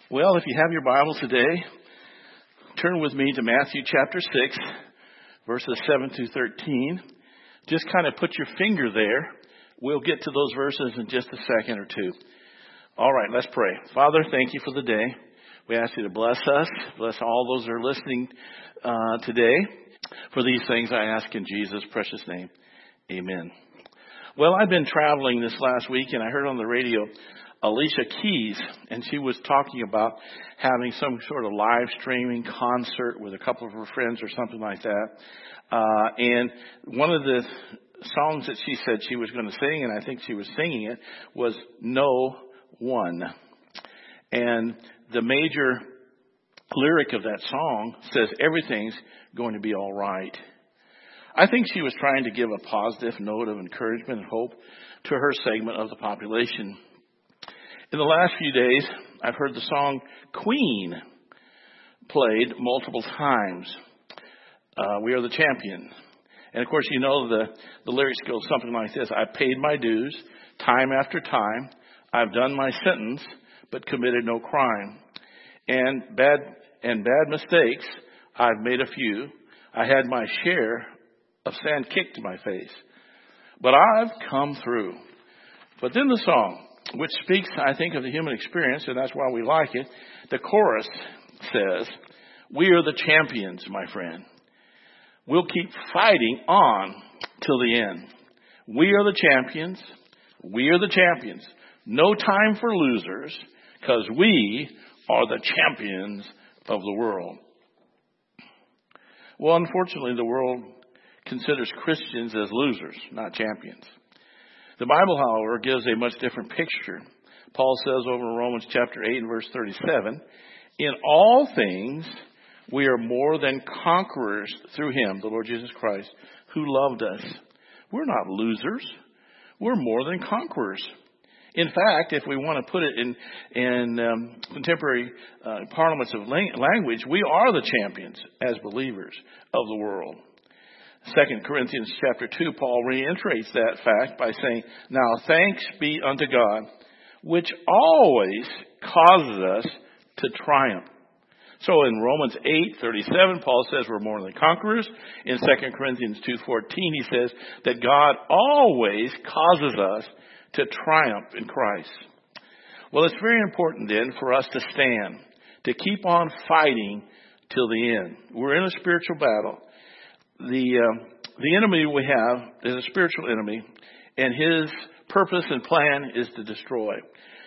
Well, if you have your Bible today, turn with me to Matthew chapter 6, verses 7 through 13. Just kind of put your finger there. We'll get to those verses in just a second or two. All right, let's pray. Father, thank you for the day. We ask you to bless us, bless all those that are listening today. For these things I ask in Jesus' precious name. Amen. Well, I've been traveling this last week, and I heard on the radio Alicia Keys, and she was talking about having some sort of live streaming concert with a couple of her friends or something like that. And one of the songs that she said she was going to sing, and I think she was singing it, was No One. And the major lyric of that song says, everything's going to be all right. I think she was trying to give a positive note of encouragement and hope to her segment of the population. In the last few days, I've heard the song Queen played multiple times. We are the champion. And of course, you know the lyrics go something like this. I paid my dues time after time. I've done my sentence, but committed no crime. And bad mistakes, I've made a few. I had my share of sand kicked in my face. But I've come through. But then the song, which speaks, I think, of the human experience, and that's why we like it. The chorus says, we are the champions, my friend. We'll keep fighting on till the end. We are the champions. We are the champions. No time for losers, because we are the champions of the world. Well, unfortunately, the world considers Christians as losers, not champions. The Bible, however, gives a much different picture. Paul says over in Romans chapter 8 and verse 37, in all things we are more than conquerors through him, the Lord Jesus Christ, who loved us. We're not losers. We're more than conquerors. In fact, if we want to put it in contemporary parliaments of language, we are the champions as believers of the world. 2 Corinthians chapter 2, Paul reiterates that fact by saying, now thanks be unto God, which always causes us to triumph. So in Romans 8:37, Paul says we're more than conquerors. In 2 Corinthians 2:14, he says that God always causes us to triumph in Christ. Well, it's very important then for us to stand, to keep on fighting till the end. We're in a spiritual battle. The enemy we have is a spiritual enemy, and his purpose and plan is to destroy,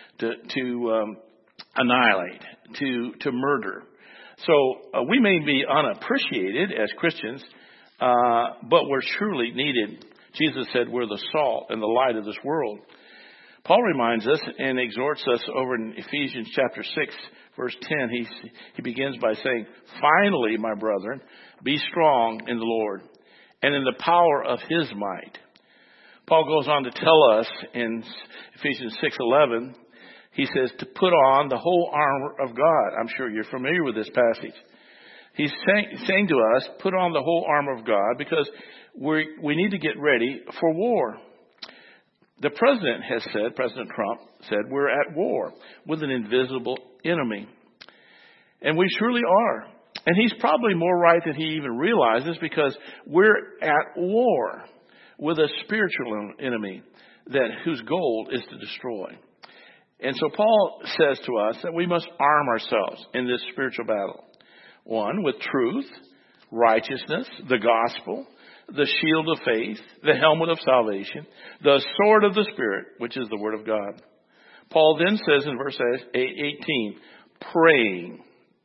to annihilate, to murder. So we may be unappreciated as Christians, but we're truly needed. Jesus said we're the salt and the light of this world. Paul reminds us and exhorts us over in Ephesians chapter 6, verse 10. He begins by saying, finally, my brethren, be strong in the Lord and in the power of his might. Paul goes on to tell us in Ephesians 6:11, he says to put on the whole armor of God. I'm sure you're familiar with this passage. He's saying to us, put on the whole armor of God because we need to get ready for war. The president has said, President Trump said, we're at war with an invisible enemy. And we surely are. And he's probably more right than he even realizes because we're at war with a spiritual enemy whose goal is to destroy. And so Paul says to us that we must arm ourselves in this spiritual battle. One, with truth, righteousness, the gospel, the shield of faith, the helmet of salvation, the sword of the Spirit, which is the word of God. Paul then says in verse 18, praying.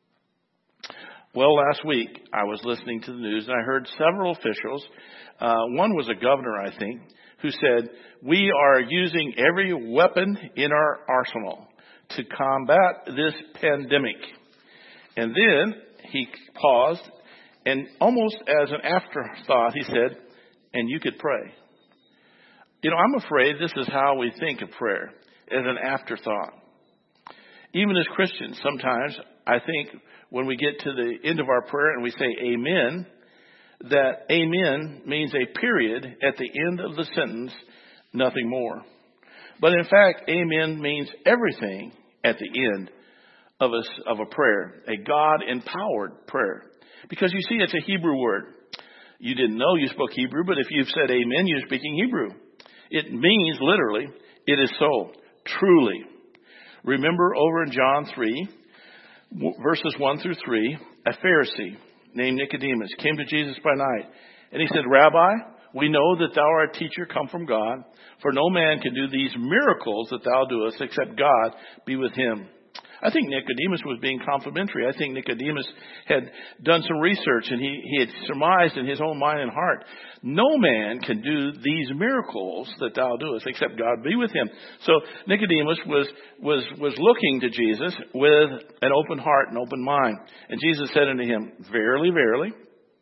Well, last week I was listening to the news and I heard several officials. One was a governor, I think, who said, we are using every weapon in our arsenal to combat this pandemic. And then he paused and almost as an afterthought, he said, and you could pray. You know, I'm afraid this is how we think of prayer, as an afterthought. Even as Christians, sometimes I think when we get to the end of our prayer and we say amen, that amen means a period at the end of the sentence, nothing more. But in fact, amen means everything at the end of a prayer, a God-empowered prayer. Because you see, it's a Hebrew word. You didn't know you spoke Hebrew, but if you've said amen, you're speaking Hebrew. It means literally, it is so, truly. Remember over in John 3, verses 1 through 3, a Pharisee named Nicodemus came to Jesus by night. And he said, Rabbi, we know that thou art a teacher come from God, for no man can do these miracles that thou doest except God be with him. I think Nicodemus was being complimentary. I think Nicodemus had done some research and he had surmised in his own mind and heart, no man can do these miracles that thou doest except God be with him. So Nicodemus was looking to Jesus with an open heart and open mind. And Jesus said unto him, Verily, verily,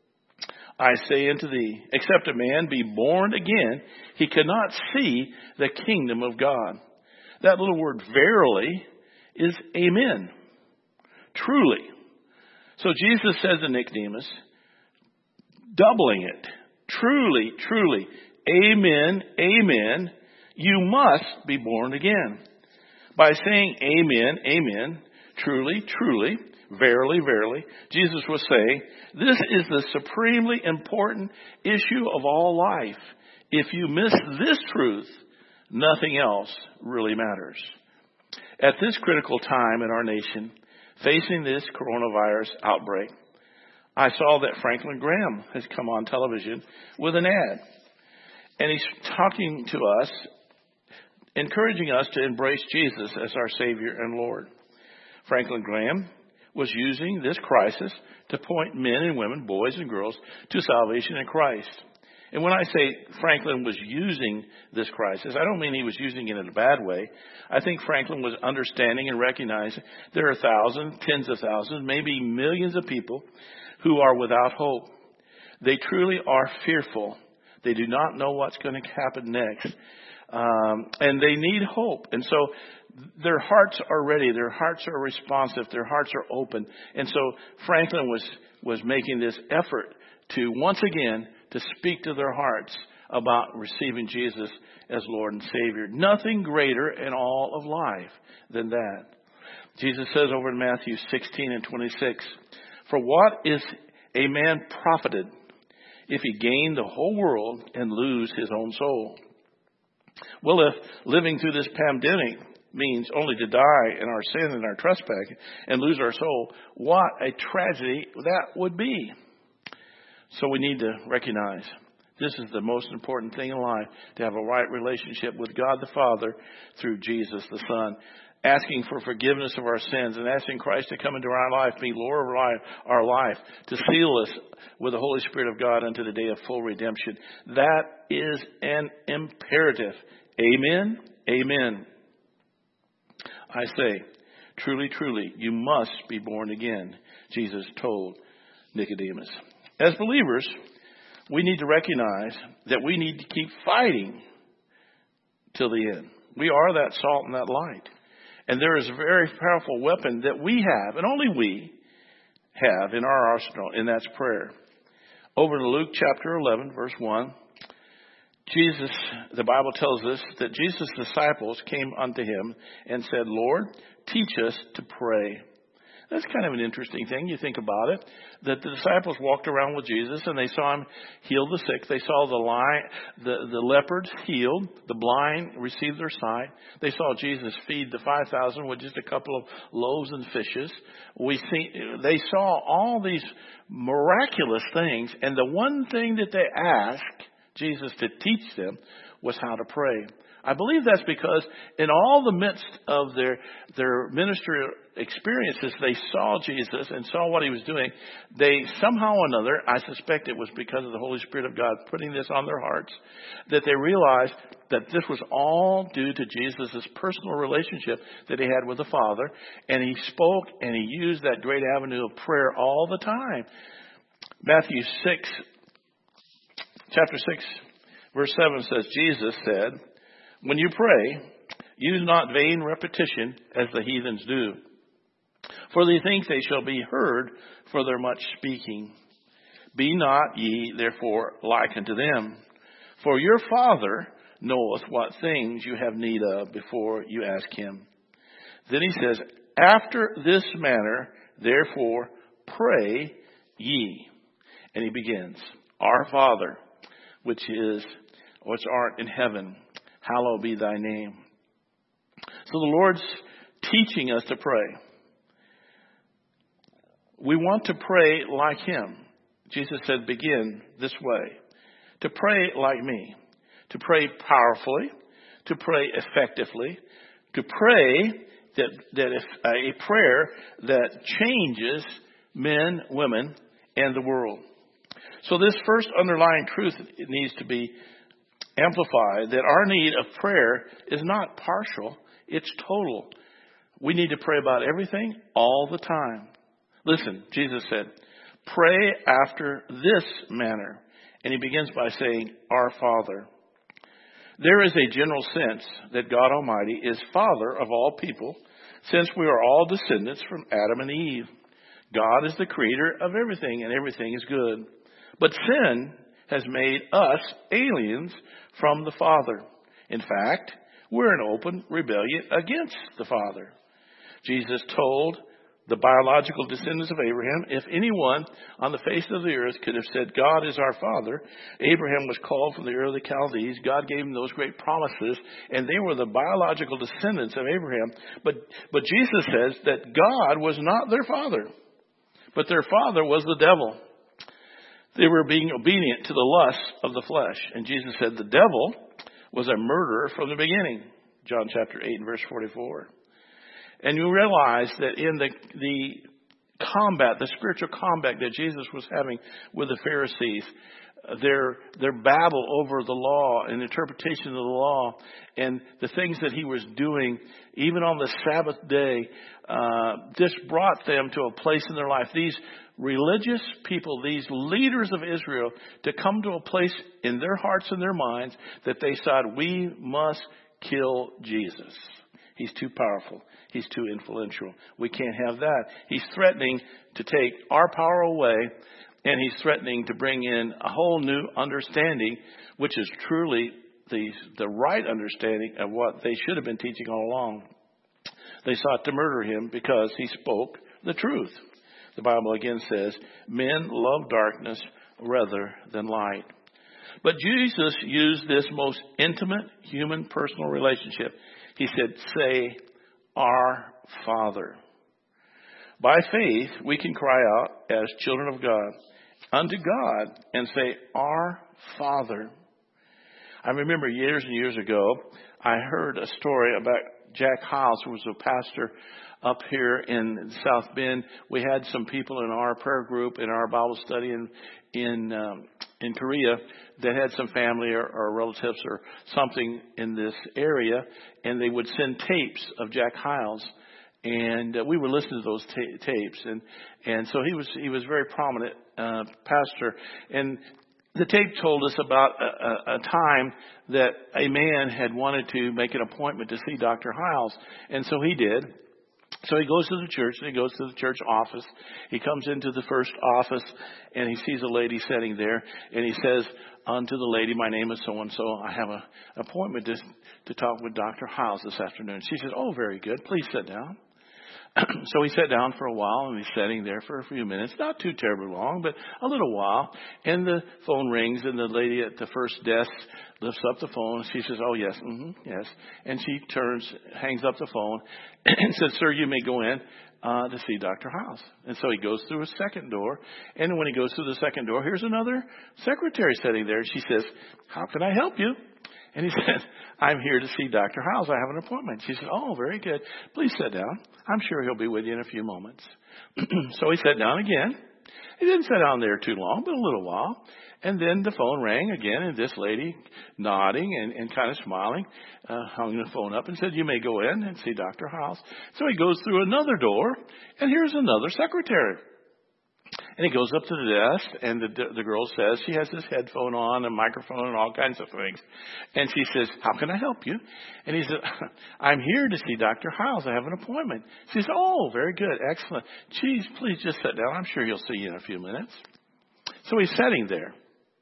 I say unto thee, except a man be born again, he cannot see the kingdom of God. That little word verily is amen. Truly. So Jesus says to Nicodemus, doubling it, truly, truly, amen, amen, you must be born again. By saying amen, amen, truly, truly, verily, verily, Jesus was saying, this is the supremely important issue of all life. If you miss this truth, nothing else really matters. At this critical time in our nation, facing this coronavirus outbreak, I saw that Franklin Graham has come on television with an ad. And he's talking to us, encouraging us to embrace Jesus as our Savior and Lord. Franklin Graham was using this crisis to point men and women, boys and girls, to salvation in Christ. And when I say Franklin was using this crisis, I don't mean he was using it in a bad way. I think Franklin was understanding and recognizing there are thousands, tens of thousands, maybe millions of people who are without hope. They truly are fearful. They do not know what's going to happen next. And they need hope. And so their hearts are ready. Their hearts are responsive. Their hearts are open. And so Franklin was making this effort to once again to speak to their hearts about receiving Jesus as Lord and Savior. Nothing greater in all of life than that. Jesus says over in Matthew 16 and 26, For what is a man profited if he gain the whole world and lose his own soul? Well, if living through this pandemic means only to die in our sin and our trespass and lose our soul, what a tragedy that would be. So we need to recognize this is the most important thing in life, to have a right relationship with God the Father through Jesus the Son, asking for forgiveness of our sins and asking Christ to come into our life, be Lord of our life, to seal us with the Holy Spirit of God unto the day of full redemption. That is an imperative. Amen. Amen. I say, truly, truly, you must be born again, Jesus told Nicodemus. As believers, we need to recognize that we need to keep fighting till the end. We are that salt and that light. And there is a very powerful weapon that we have, and only we have in our arsenal, and that's prayer. Over in Luke chapter 11, verse 1, the Bible tells us that Jesus' disciples came unto him and said, Lord, teach us to pray. That's kind of an interesting thing. You think about it, that the disciples walked around with Jesus and they saw him heal the sick. They saw the leopards healed, the blind receive their sight. They saw Jesus feed the 5,000 with just a couple of loaves and fishes. They saw all these miraculous things, and the one thing that they asked Jesus to teach them was how to pray. I believe that's because in all the midst of their ministerial experiences, they saw Jesus and saw what he was doing. They somehow or another, I suspect it was because of the Holy Spirit of God putting this on their hearts, that they realized that this was all due to Jesus' personal relationship that he had with the Father. And he spoke and he used that great avenue of prayer all the time. Matthew 6, chapter 6, verse 7 says, Jesus said, when you pray, use not vain repetition as the heathens do, for they think they shall be heard for their much speaking. Be not ye therefore like unto them, for your Father knoweth what things you have need of before you ask him. Then he says, after this manner, therefore, pray ye. And he begins, Our Father, which art in heaven, hallowed be thy name. So the Lord's teaching us to pray. We want to pray like him. Jesus said, begin this way. To pray like me. To pray powerfully. To pray effectively. To pray a prayer that changes men, women, and the world. So this first underlying truth needs to be amplified, that our need of prayer is not partial, it's total. We need to pray about everything all the time. Listen, Jesus said, pray after this manner. And he begins by saying, Our Father. There is a general sense that God Almighty is Father of all people, since we are all descendants from Adam and Eve. God is the creator of everything, and everything is good. But sin has made us aliens from the Father. In fact, we're in open rebellion against the Father. Jesus told the biological descendants of Abraham, if anyone on the face of the earth could have said, God is our Father, Abraham was called from the Ur of the Chaldees. God gave him those great promises, and they were the biological descendants of Abraham. But Jesus says that God was not their father, but their father was the devil. They were being obedient to the lusts of the flesh. And Jesus said the devil was a murderer from the beginning. John chapter 8 and verse 44. And you realize that in the combat, the spiritual combat that Jesus was having with the Pharisees, their battle over the law and interpretation of the law and the things that he was doing, even on the Sabbath day, this brought them to a place in their life. These religious people, these leaders of Israel, to come to a place in their hearts and their minds that they said, we must kill Jesus. He's too powerful. He's too influential. We can't have that. He's threatening to take our power away, and he's threatening to bring in a whole new understanding, which is truly the right understanding of what they should have been teaching all along. They sought to murder him because he spoke the truth. The Bible again says, men love darkness rather than light. But Jesus used this most intimate human personal relationship. He said, say, Our Father. By faith, we can cry out as children of God unto God and say, Our Father. I remember years and years ago, I heard a story about Jack Hyles, who was a pastor up here in South Bend. We had some people in our prayer group, in our Bible study in Korea, that had some family or relatives or something in this area, and they would send tapes of Jack Hyles, and we would listen to those tapes, and so he was very prominent pastor, and the tape told us about a time that a man had wanted to make an appointment to see Dr. Hyles, and so he did. So he goes to the church, and he goes to the church office. He comes into the first office, and he sees a lady sitting there, and he says unto the lady, my name is so-and-so. I have an appointment to talk with Dr. Hyles this afternoon. She says, oh, very good. Please sit down. So he sat down for a while, and he's sitting there for a few minutes, not too terribly long, but a little while. And the phone rings, and the lady at the first desk lifts up the phone. She says, oh, yes, yes. And she hangs up the phone, and says, sir, you may go in to see Dr. Hyles. And so he goes through a second door, and when he goes through the second door, here's another secretary sitting there. She says, how can I help you? And he said, I'm here to see Dr. Hyles. I have an appointment. She said, oh, very good. Please sit down. I'm sure he'll be with you in a few moments. So he sat down again. He didn't sit down there too long, but a little while. And then the phone rang again, and this lady, nodding and kind of smiling, hung the phone up and said, you may go in and see Dr. Hyles. So he goes through another door, and here's another secretary. And he goes up to the desk, and the girl says, she has this headphone on, a microphone, and all kinds of things. And she says, how can I help you? And he said, I'm here to see Dr. Hyles. I have an appointment. She says, oh, very good, excellent. Please just sit down. I'm sure he'll see you in a few minutes. So he's sitting there.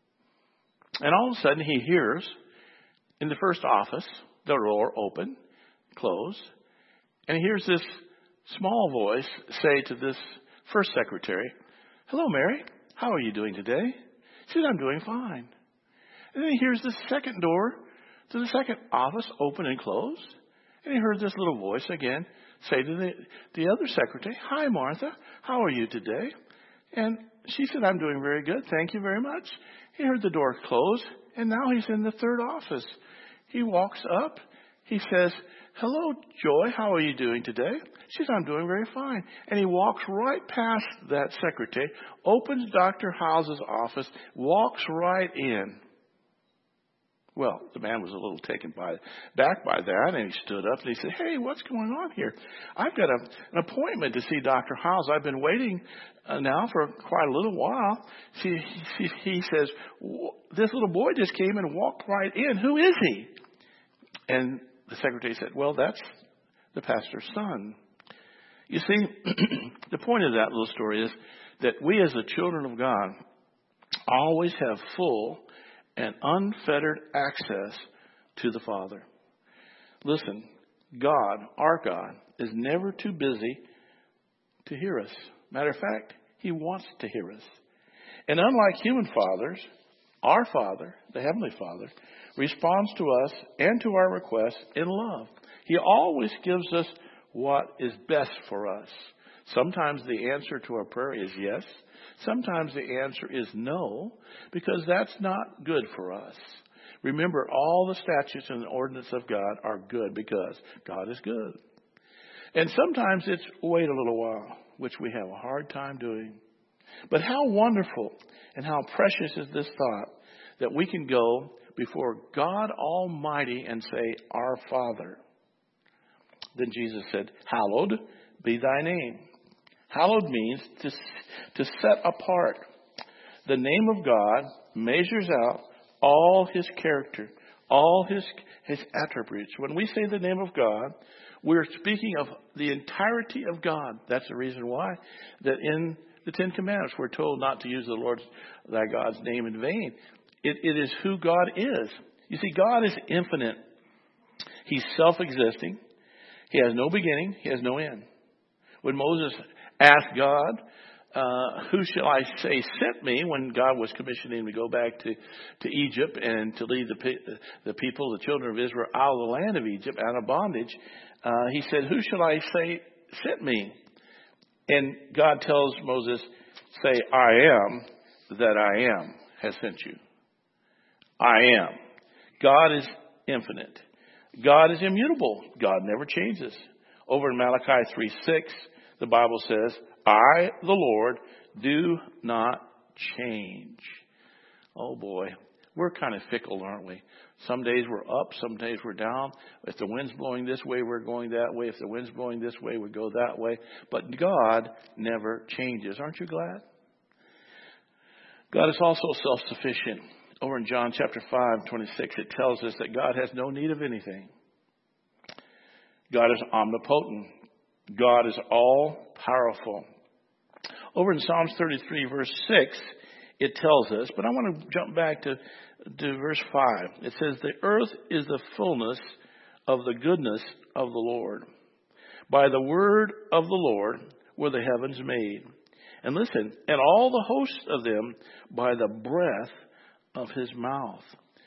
And all of a sudden, he hears in the first office, the door open, close, and he hears this small voice say to this first secretary, "Hello, Mary. How are you doing today?" She said, "I'm doing fine." And then he hears the second door to the second office open and close. And he heard this little voice again say to the other secretary, "Hi, Martha. How are you today?" And she said, "I'm doing very good. Thank you very much." He heard the door close, and now he's in the third office. He walks up. He says, "Hello, Joy. How are you doing today?" She said, "I'm doing very fine." And he walks right past that secretary, opens Dr. House's office, walks right in. Well, the man was a little taken back by that, and he stood up and he said, "Hey, what's going on here? I've got an appointment to see Dr. House. I've been waiting now for quite a little while." He says, "This little boy just came and walked right in. Who is he?" And the secretary said, "Well, that's the pastor's son." You see, the point of that little story is that we as the children of God always have full and unfettered access to the Father. Listen, God, our God, is never too busy to hear us. Matter of fact, He wants to hear us. And unlike human fathers, our Father, the Heavenly Father, responds to us and to our requests in love. He always gives us what is best for us. Sometimes the answer to our prayer is yes. Sometimes the answer is no, because that's not good for us. Remember, all the statutes and the ordinances of God are good because God is good. And sometimes it's wait a little while, which we have a hard time doing. But how wonderful and how precious is this thought that we can go before God Almighty and say, "Our Father." Then Jesus said, "Hallowed be thy name." Hallowed means to set apart. The name of God measures out all His character, all His attributes. When we say the name of God, we're speaking of the entirety of God. That's the reason why that in the Ten Commandments we're told not to use the Lord thy God's name in vain. It is who God is. You see, God is infinite. He's self-existing. He has no beginning. He has no end. When Moses asked God, "Who shall I say sent me?" when God was commissioning him to go back to Egypt and to lead the people, the children of Israel, out of the land of Egypt, out of bondage, he said, "Who shall I say sent me?" And God tells Moses, "Say, I am that I am has sent you." I am. God is infinite. God is immutable. God never changes. Over in Malachi 3:6, the Bible says, "I, the Lord, do not change." Oh boy, we're kind of fickle, aren't we? Some days we're up, some days we're down. If the wind's blowing this way, we're going that way. If the wind's blowing this way, we go that way. But God never changes. Aren't you glad? God is also self-sufficient. Over in John chapter 5:26, it tells us that God has no need of anything. God is omnipotent. God is all-powerful. Over in Psalms 33, verse 6, it tells us, but I want to jump back to verse 5. It says, "The earth is the fullness of the goodness of the Lord. By the word of the Lord were the heavens made." And listen, "and all the hosts of them by the breath of His mouth."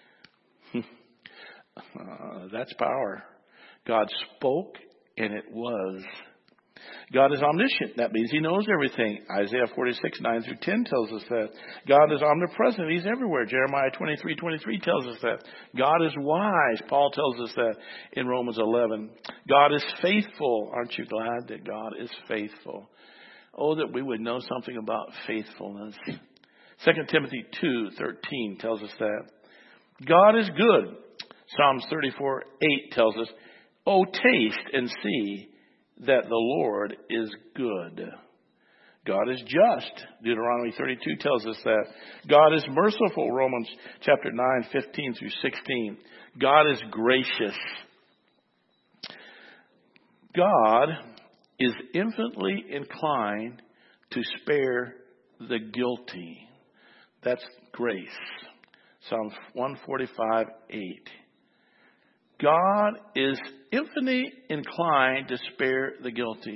That's power. God spoke and it was. God is omniscient. That means He knows everything. Isaiah 46:9-10 tells us that. God is omnipresent. He's everywhere. Jeremiah 23:23 tells us that. God is wise. Paul tells us that in Romans 11. God is faithful. Aren't you glad that God is faithful? Oh, that we would know something about faithfulness. 2 Timothy 2:13 tells us that. God is good. Psalms 34:8 tells us, "Oh, taste and see that the Lord is good." God is just. Deuteronomy 32 tells us that. God is merciful. Romans chapter 9:15-16. God is gracious. God is infinitely inclined to spare the guilty. That's grace. Psalm 145:8. God is infinitely inclined to spare the guilty.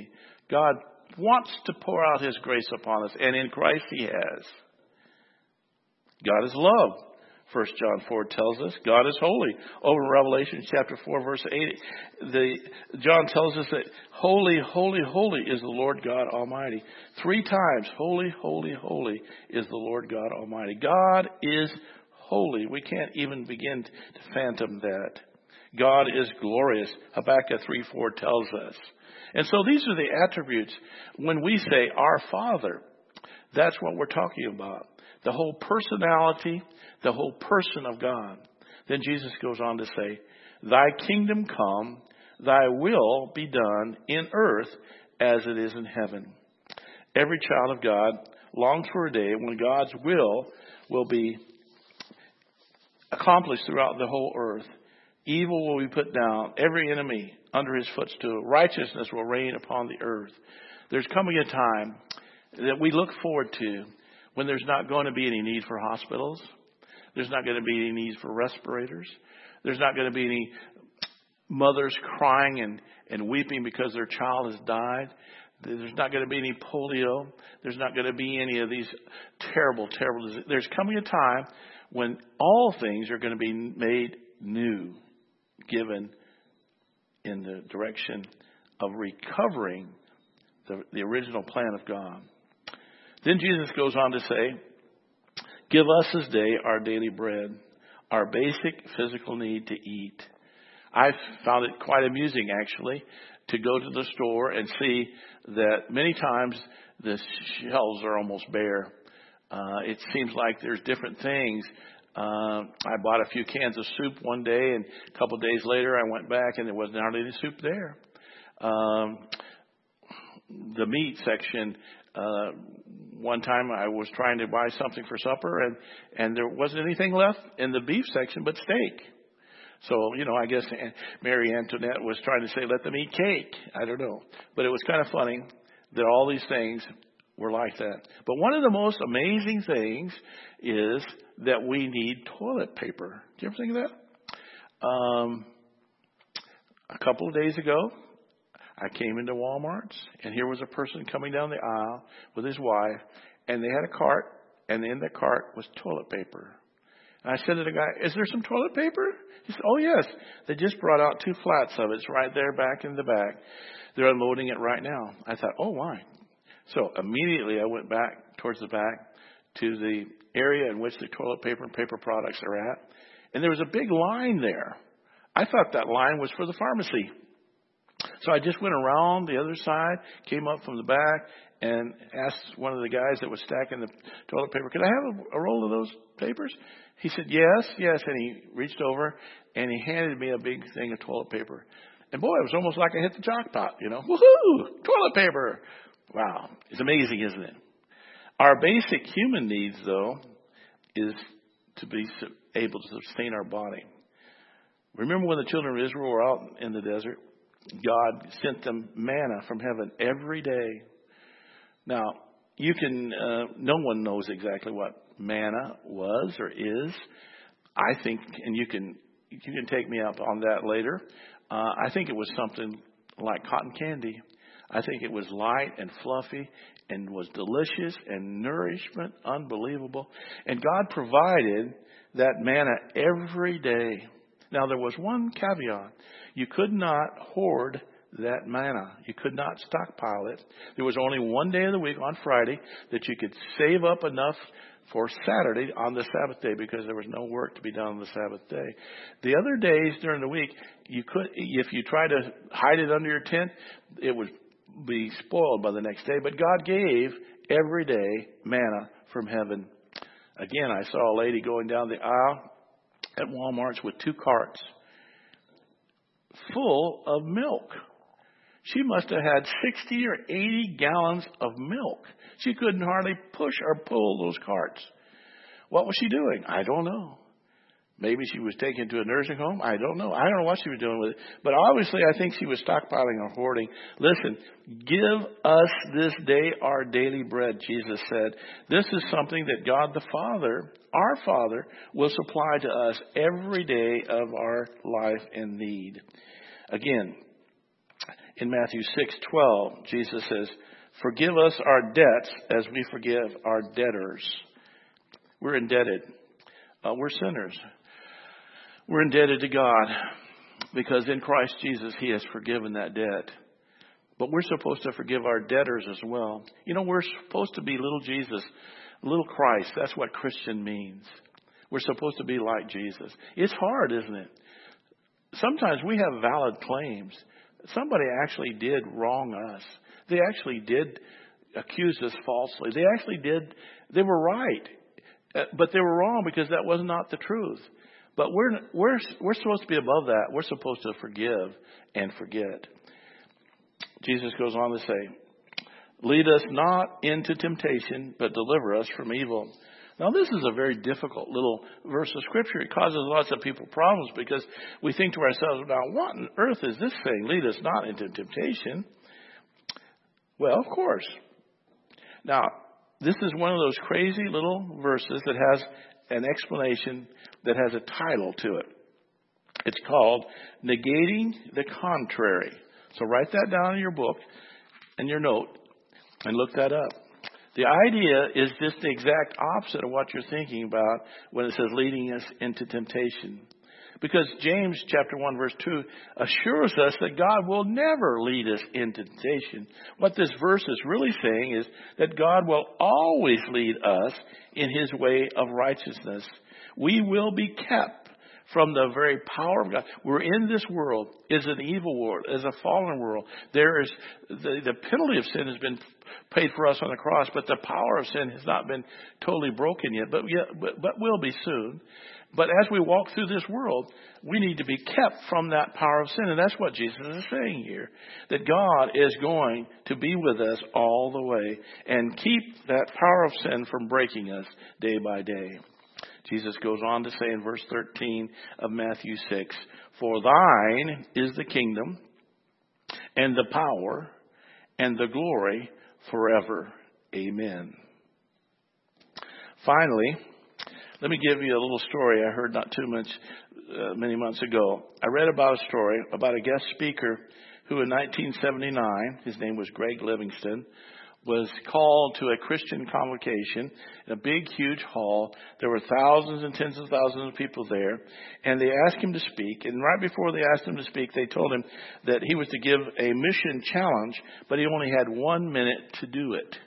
God wants to pour out His grace upon us, and in Christ He has. God is love. 1 John 4 tells us God is holy. Over in Revelation chapter 4, verse 8, John tells us that holy, holy, holy is the Lord God Almighty. 3 times, holy, holy, holy is the Lord God Almighty. God is holy. We can't even begin to fathom that. God is glorious. Habakkuk 3:4 tells us. And so these are the attributes. When we say our Father, that's what we're talking about. The whole personality, the whole person of God. Then Jesus goes on to say, Thy kingdom come, Thy will be done in earth as it is in heaven. Every child of God longs for a day when God's will be accomplished throughout the whole earth. Evil will be put down, every enemy under His footstool. Righteousness will reign upon the earth. There's coming a time that we look forward to when there's not going to be any need for hospitals. There's not going to be any need for respirators. There's not going to be any mothers crying and weeping because their child has died. There's not going to be any polio. There's not going to be any of these terrible, terrible diseases. There's coming a time when all things are going to be made new, given in the direction of recovering the original plan of God. Then Jesus goes on to say, Give us this day our daily bread, our basic physical need to eat. I found it quite amusing, actually, to go to the store and see that many times the shelves are almost bare. It seems like there's different things. I bought a few cans of soup one day, and a couple of days later I went back and there wasn't hardly any soup there. The meat section, one time I was trying to buy something for supper and there wasn't anything left in the beef section but steak. So, I guess Mary Antoinette was trying to say, let them eat cake. I don't know. But it was kind of funny that all these things were like that. But one of the most amazing things is that we need toilet paper. Do you ever think of that? A couple of days ago, I came into Walmart's, and here was a person coming down the aisle with his wife, and they had a cart, and in the cart was toilet paper. And I said to the guy, is there some toilet paper? He said, oh, yes. They just brought out 2 flats of it. It's right there back in the back. They're unloading it right now. I thought, oh, my. So immediately I went back towards the back to the area in which the toilet paper and paper products are at, and there was a big line there. I thought that line was for the pharmacy. So I just went around the other side, came up from the back, and asked one of the guys that was stacking the toilet paper, could I have a roll of those papers? He said, yes. And he reached over, and he handed me a big thing of toilet paper. And boy, it was almost like I hit the jackpot, Woohoo! Toilet paper! Wow. It's amazing, isn't it? Our basic human needs, though, is to be able to sustain our body. Remember when the children of Israel were out in the desert? God sent them manna from heaven every day. Now, no one knows exactly what manna was or is. I think, and you can take me up on that later. I think it was something like cotton candy. I think it was light and fluffy and was delicious and nourishment unbelievable. And God provided that manna every day. Now, there was one caveat. You could not hoard that manna. You could not stockpile it. There was only one day of the week, on Friday, that you could save up enough for Saturday on the Sabbath day, because there was no work to be done on the Sabbath day. The other days during the week, you could, if you tried to hide it under your tent, it would be spoiled by the next day. But God gave every day manna from heaven. Again, I saw a lady going down the aisle at Walmart's with 2 carts full of milk. She must have had 60 or 80 gallons of milk. She couldn't hardly push or pull those carts. What was she doing? I don't know. Maybe she was taken to a nursing home. I don't know. I don't know what she was doing with it. But obviously, I think she was stockpiling or hoarding. Listen, give us this day our daily bread, Jesus said. This is something that God the Father, our Father, will supply to us every day of our life and need. Again, In Matthew 6:12, Jesus says, "Forgive us our debts as we forgive our debtors." We're indebted. We're sinners. We're indebted to God because in Christ Jesus, He has forgiven that debt. But we're supposed to forgive our debtors as well. You know, we're supposed to be little Jesus, little Christ. That's what Christian means. We're supposed to be like Jesus. It's hard, isn't it? Sometimes we have valid claims. Somebody actually did wrong us. They actually did accuse us falsely. They were right. But they were wrong because that was not the truth. But we're supposed to be above that. We're supposed to forgive and forget. Jesus goes on to say, "Lead us not into temptation, but deliver us from evil." Now, this is a very difficult little verse of Scripture. It causes lots of people problems because we think to ourselves, now, what on earth is this saying? Lead us not into temptation. Well, of course. Now, this is one of those crazy little verses that has an explanation that has a title to it. It's called Negating the Contrary. So write that down in your book and your note and look that up. The idea is just the exact opposite of what you're thinking about when it says leading us into temptation. Because James chapter 1 verse 2 assures us that God will never lead us into temptation. What this verse is really saying is that God will always lead us in His way of righteousness. We will be kept from the very power of God. We're in this world. It's an evil world. It's a fallen world. There is the penalty of sin has been paid for us on the cross, but the power of sin has not been totally broken yet, but will be soon. But as we walk through this world, we need to be kept from that power of sin. And that's what Jesus is saying here. That God is going to be with us all the way and keep that power of sin from breaking us day by day. Jesus goes on to say in verse 13 of Matthew 6, "For thine is the kingdom and the power and the glory forever. Amen." Finally, let me give you a little story I heard not many months ago. I read about a story about a guest speaker who in 1979, his name was Greg Livingston, was called to a Christian convocation in a big, huge hall. There were thousands and tens of thousands of people there. And they asked him to speak. And right before they asked him to speak, they told him that he was to give a mission challenge, but he only had 1 minute to do it.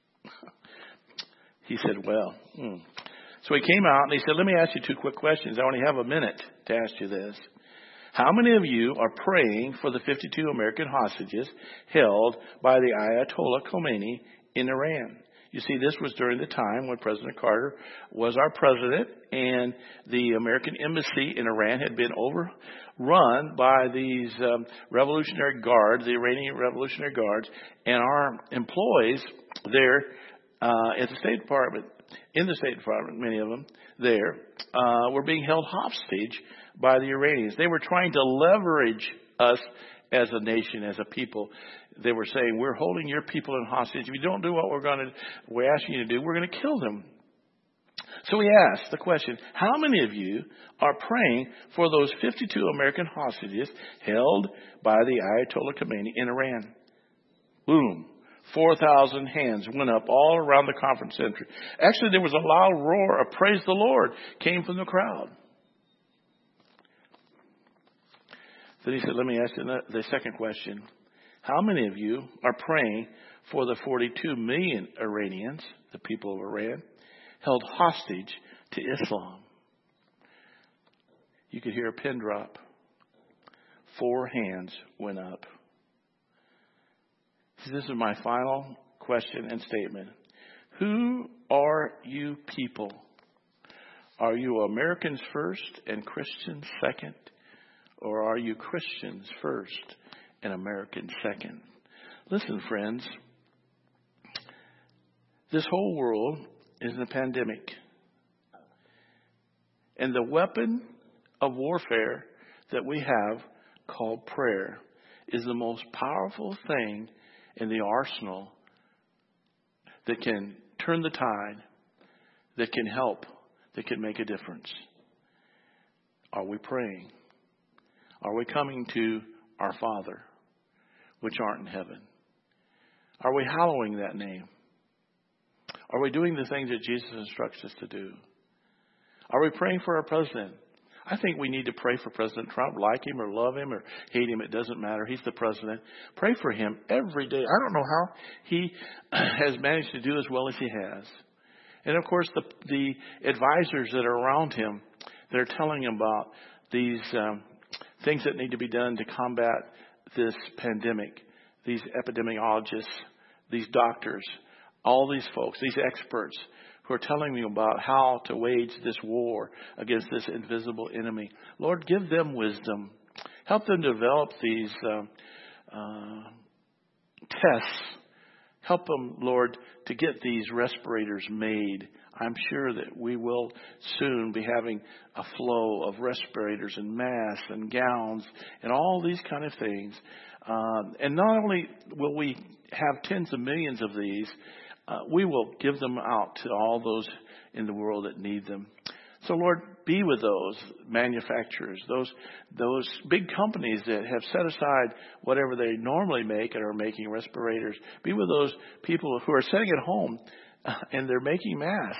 He said, So he came out and he said, "Let me ask you 2 quick questions. I only have a minute to ask you this. How many of you are praying for the 52 American hostages held by the Ayatollah Khomeini in Iran?" You see, this was during the time when President Carter was our president, and the American embassy in Iran had been overrun by these Revolutionary Guards, the Iranian Revolutionary Guards, and our employees there at the State Department, in the State Department, many of them there, were being held hostage by the Iranians. They were trying to leverage us as a nation, as a people. They were saying, "We're holding your people in hostage. If you don't do what we're asking you to do, we're going to kill them." So we asked the question, how many of you are praying for those 52 American hostages held by the Ayatollah Khomeini in Iran? Boom. 4,000 hands went up all around the conference center. Actually, there was a loud roar of "Praise the Lord" came from the crowd. Then he said, "Let me ask you the second question. How many of you are praying for the 42 million Iranians, the people of Iran, held hostage to Islam?" You could hear a pin drop. 4 hands went up. This is my final question and statement. Who are you people? Are you Americans first and Christians second? Or are you Christians first and Americans second? Listen, friends. This whole world is in a pandemic. And the weapon of warfare that we have, called prayer, is the most powerful thing in the arsenal that can turn the tide, that can help, that can make a difference. Are we praying? Are we coming to our Father which art in heaven. Are we hallowing that name? Are we doing the things that Jesus instructs us to do? Are we praying for our president? I think we need to pray for President Trump, like him or love him or hate him. It doesn't matter. He's the president. Pray for him every day. I don't know how he has managed to do as well as he has. And, of course, the advisors that are around him, they're telling him about these things that need to be done to combat this pandemic, these epidemiologists, these doctors, all these folks, these experts who are telling me about how to wage this war against this invisible enemy. Lord, give them wisdom. Help them develop these tests. Help them, Lord, to get these respirators made. I'm sure that we will soon be having a flow of respirators and masks and gowns and all these kind of things. And not only will we have tens of millions of these, we will give them out to all those in the world that need them. So, Lord, be with those manufacturers, those big companies that have set aside whatever they normally make and are making respirators. Be with those people who are sitting at home and they're making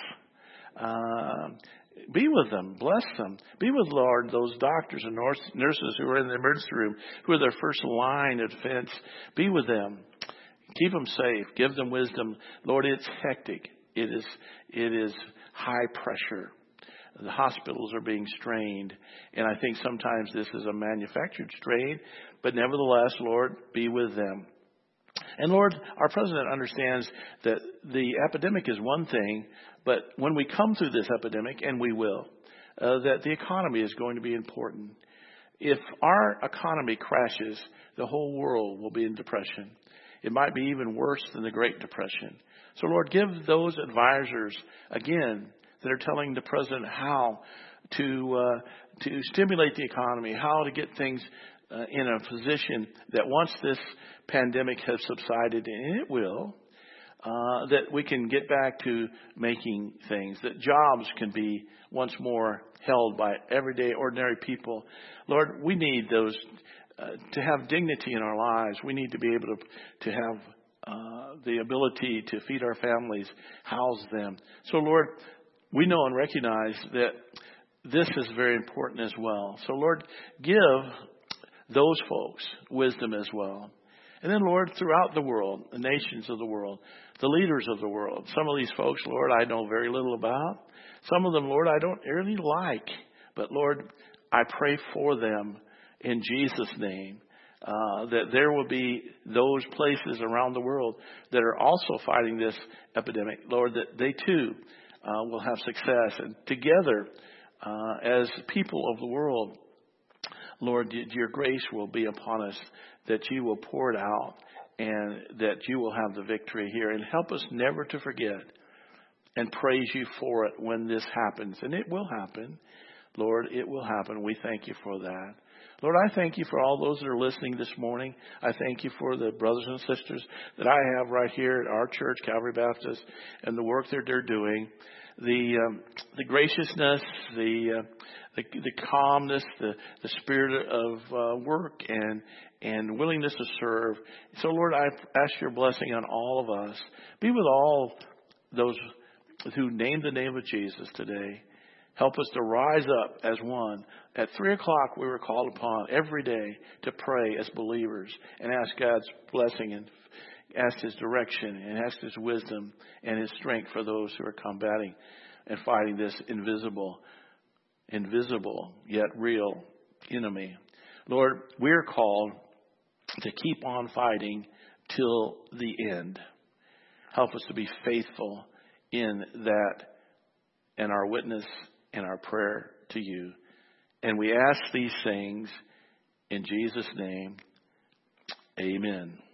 masks. Be with them. Bless them. Be with, Lord, those doctors and nurses who are in the emergency room, who are their first line of defense. Be with them. Keep them safe. Give them wisdom. Lord, it's hectic. It is high pressure. The hospitals are being strained. And I think sometimes this is a manufactured strain. But nevertheless, Lord, be with them. And Lord, our president understands that the epidemic is one thing, but when we come through this epidemic, and we will, that the economy is going to be important. If our economy crashes, the whole world will be in depression. It might be even worse than the Great Depression. So Lord, give those advisors, again, that are telling the president how to stimulate the economy, how to get things in a position that once this pandemic has subsided, and it will, that we can get back to making things, that jobs can be once more held by everyday, ordinary people. Lord, we need those to have dignity in our lives. We need to be able to have the ability to feed our families, house them. So, Lord, we know and recognize that this is very important as well. So, Lord, give those folks wisdom as well. And then, Lord, throughout the world, the nations of the world, the leaders of the world, some of these folks, Lord, I know very little about. Some of them, Lord, I don't really like. But, Lord, I pray for them in Jesus' name, that there will be those places around the world that are also fighting this epidemic, Lord, that they too will have success. And together, as people of the world, Lord, your grace will be upon us, that you will pour it out, and that you will have the victory here. And help us never to forget and praise you for it when this happens. And it will happen. Lord, it will happen. We thank you for that. Lord, I thank you for all those that are listening this morning. I thank you for the brothers and sisters that I have right here at our church, Calvary Baptist, and the work that they're doing. The graciousness, the calmness, the spirit of work and willingness to serve. So, Lord, I ask your blessing on all of us. Be with all those who name the name of Jesus today. Help us to rise up as one. At 3 o'clock, we were called upon every day to pray as believers and ask God's blessing and ask his direction and ask his wisdom and his strength for those who are combating and fighting this invisible yet real enemy. Lord, we're called to keep on fighting till the end. Help us to be faithful in that and our witness and our prayer to you. And we ask these things in Jesus' name. Amen.